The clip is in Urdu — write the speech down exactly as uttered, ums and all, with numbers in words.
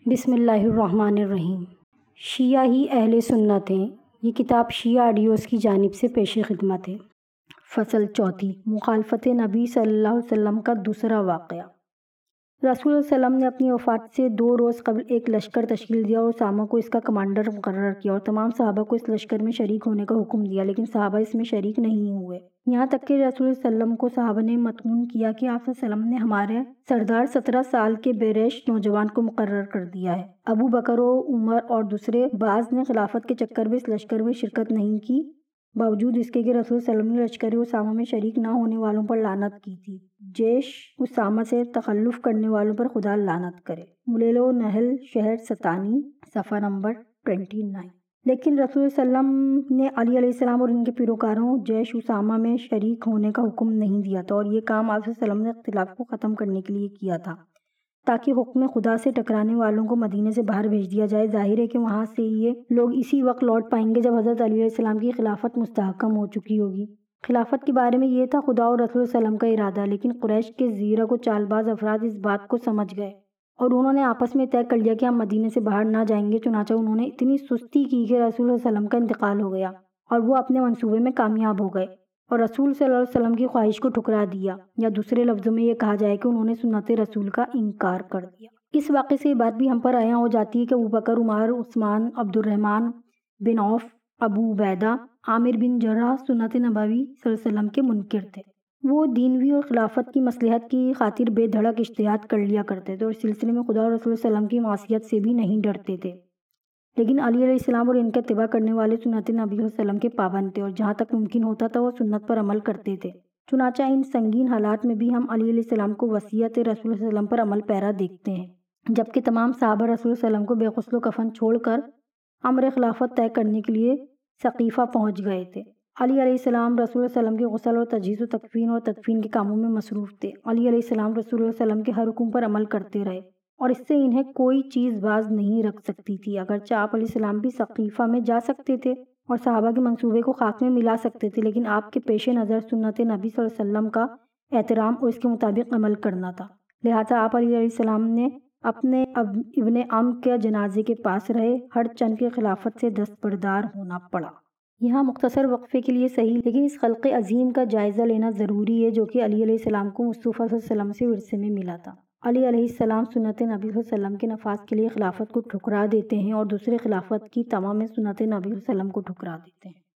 بسم اللہ الرحمن الرحیم۔ شیعہ ہی اہل سنت ہیں، یہ کتاب شیعہ آڈیوز کی جانب سے پیش خدمت ہے۔ فصل چوتھی، مخالفت نبی صلی اللہ علیہ وسلم کا دوسرا واقعہ۔ رسول اللہ علیہ وسلم نے اپنی وفات سے دو روز قبل ایک لشکر تشکیل دیا اور اسامہ کو اس کا کمانڈر مقرر کیا اور تمام صحابہ کو اس لشکر میں شریک ہونے کا حکم دیا، لیکن صحابہ اس میں شریک نہیں ہوئے۔ یہاں تک کہ رسول اللہ علیہ وسلم کو صحابہ نے مطمئن کیا کہ آپ صلی اللہ علیہ وسلم نے ہمارے سردار سترہ سال کے بیرش نوجوان کو مقرر کر دیا ہے۔ ابو بکر و عمر اور دوسرے بعض نے خلافت کے چکر میں اس لشکر میں شرکت نہیں کی، باوجود اس کے کہ رسول صلی اللہ علیہ وسلم نے لشکر اسامہ میں شریک نہ ہونے والوں پر لعنت کی تھی۔ جیش اسامہ سے تخلف کرنے والوں پر خدا لعنت کرے۔ ملیل و نحل شہر ستانی، صفحہ نمبر انیس۔ لیکن رسول صلی اللہ علیہ وسلم نے علی علیہ السلام اور ان کے پیروکاروں جیش اسامہ میں شریک ہونے کا حکم نہیں دیا تھا، اور یہ کام آپ صلی اللہ علیہ وسلم نے اختلاف کو ختم کرنے کے لیے کیا تھا تاکہ حکم خدا سے ٹکرانے والوں کو مدینے سے باہر بھیج دیا جائے۔ ظاہر ہے کہ وہاں سے یہ لوگ اسی وقت لوٹ پائیں گے جب حضرت علی علیہ السلام کی خلافت مستحکم ہو چکی ہوگی۔ خلافت کے بارے میں یہ تھا خدا اور رسول صلی اللہ علیہ وسلم کا ارادہ، لیکن قریش کے زیرک و چالباز افراد اس بات کو سمجھ گئے اور انہوں نے آپس میں طے کر لیا کہ ہم مدینے سے باہر نہ جائیں گے۔ چنانچہ انہوں نے اتنی سستی کی کہ رسول صلی اللہ علیہ وسلم کا انتقال ہو گیا اور وہ اپنے منصوبے میں کامیاب ہو گئے اور رسول صلی اللہ علیہ وسلم کی خواہش کو ٹھکرا دیا، یا دوسرے لفظوں میں یہ کہا جائے کہ انہوں نے سنت رسول کا انکار کر دیا۔ اس واقعے سے یہ بات بھی ہم پر عیاں ہو جاتی ہے کہ ابو بکر، عمر، عثمان، عبد الرحمن بن عوف، ابو عبیدہ، عامر بن جرح سنت نبوی صلی اللہ علیہ وسلم کے منکر تھے۔ وہ دینوی اور خلافت کی مصلحت کی خاطر بے دھڑک اجتہاد کر لیا کرتے تھے اور اس سلسلے میں خدا اور رسول صلی اللہ علیہ وسلم کی معصیت سے بھی نہیں ڈرتے تھے، لیکن علی علیہ السلام اور ان کا اتباع کرنے والے سنت نبی صلی اللہ علیہ وسلم کے پابند تھے اور جہاں تک ممکن ہوتا تھا وہ سنت پر عمل کرتے تھے۔ چنانچہ ان سنگین حالات میں بھی ہم علی علیہ السلام کو وصیت رسول صلی اللہ علیہ وسلم پر عمل پیرا دیکھتے ہیں، جبکہ تمام صحابہ رسول صلی اللہ علیہ وسلم کو بے غسل و کفن چھوڑ کر امر خلافت طے کرنے کے لیے سقیفہ پہنچ گئے تھے۔ علی علیہ السلام رسول اللہ علیہ وسلم کے غسل اور تجہیز و تکفین اور تدفین کے کاموں میں مصروف تھے۔ علی علیہ السلام رسول اللہ علیہ وسلم کے ہر حکم پر عمل کرتے رہے اور اس سے انہیں کوئی چیز باز نہیں رکھ سکتی تھی۔ اگرچہ آپ علیہ السلام بھی سقیفہ میں جا سکتے تھے اور صحابہ کے منصوبے کو خاک میں ملا سکتے تھے، لیکن آپ کے پیش نظر سنت نبی صلی اللہ علیہ وسلم کا احترام اور اس کے مطابق عمل کرنا تھا، لہٰذا آپ علی علیہ السلام نے اپنے ابن عم کے جنازے کے پاس رہے، ہر چند کے خلافت سے دستبردار ہونا پڑا۔ یہاں مختصر وقفے کے لیے صحیح، لیکن اس خلق عظیم کا جائزہ لینا ضروری ہے جو کہ علی علیہ السلام کو مصطفیٰ صلی اللہ علیہ وسلم سے ورثے میں ملا تھا۔ علی علیہ السلام سنت نبی صلی اللہ علیہ وسلم کے نفاذ کے لیے خلافت کو ٹھکرا دیتے ہیں اور دوسرے خلافت کی تمام سنت نبی صلی اللہ علیہ وسلم کو ٹھکرا دیتے ہیں۔